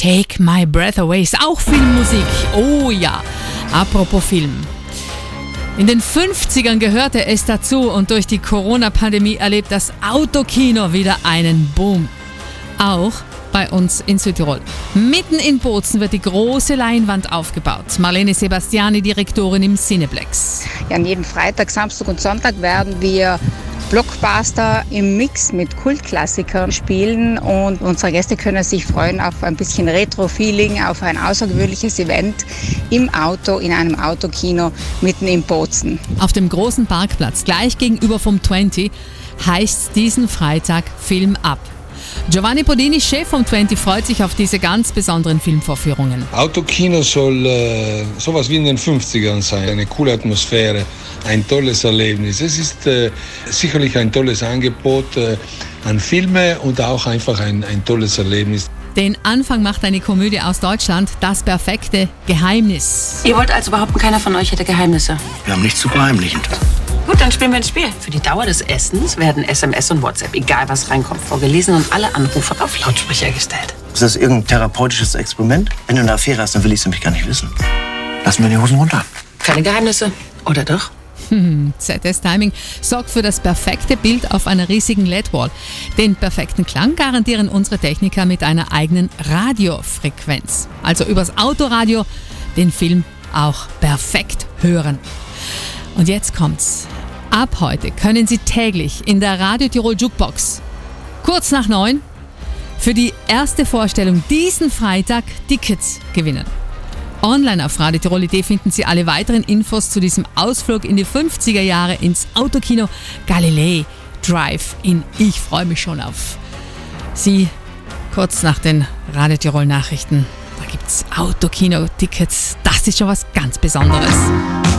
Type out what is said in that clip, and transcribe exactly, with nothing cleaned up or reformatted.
Take My Breath Away ist auch Filmmusik. Oh ja, apropos Film. In den fünfzigern gehörte es dazu und durch die Corona-Pandemie erlebt das Autokino wieder einen Boom. Auch bei uns in Südtirol. Mitten in Bozen wird die große Leinwand aufgebaut. Marlene Sebastiani, Direktorin im Cineplex. Ja, an jedem Freitag, Samstag und Sonntag werden wir Blockbuster im Mix mit Kultklassikern spielen und unsere Gäste können sich freuen auf ein bisschen Retro-Feeling, auf ein außergewöhnliches Event im Auto, in einem Autokino mitten in Bozen. Auf dem großen Parkplatz, gleich gegenüber vom zwanzig, heißt diesen Freitag Film ab. Giovanni Podini, Chef vom zwanzig, freut sich auf diese ganz besonderen Filmvorführungen. Autokino soll äh, sowas wie in den fünfzigern sein. Eine coole Atmosphäre, ein tolles Erlebnis. Es ist äh, sicherlich ein tolles Angebot äh, an Filme und auch einfach ein, ein tolles Erlebnis. Den Anfang macht eine Komödie aus Deutschland, Das perfekte Geheimnis. Ihr wollt also behaupten, keiner von euch hätte Geheimnisse? Wir haben nichts zu verheimlichen. Gut, dann spielen wir ein Spiel. Für die Dauer des Essens werden S M S und WhatsApp, egal was reinkommt, vorgelesen und alle Anrufe auf Lautsprecher gestellt. Ist das irgendein therapeutisches Experiment? Wenn du eine Affäre hast, dann will ich es nämlich gar nicht wissen. Lassen wir die Hosen runter. Keine Geheimnisse, oder doch? Hm, Z S Timing sorgt für das perfekte Bild auf einer riesigen L E D-Wall. Den perfekten Klang garantieren unsere Techniker mit einer eigenen Radiofrequenz. Also übers Autoradio den Film auch perfekt hören. Und jetzt kommt's. Ab heute können Sie täglich in der Radio Tirol Jukebox kurz nach neun für die erste Vorstellung diesen Freitag Tickets gewinnen. Online auf Radio Tirol punkt at finden Sie alle weiteren Infos zu diesem Ausflug in die fünfziger Jahre ins Autokino Galilei Drive-In. Ich freue mich schon auf Sie kurz nach den Radio Tirol Nachrichten. Da gibt's Autokino-Tickets. Das ist schon was ganz Besonderes.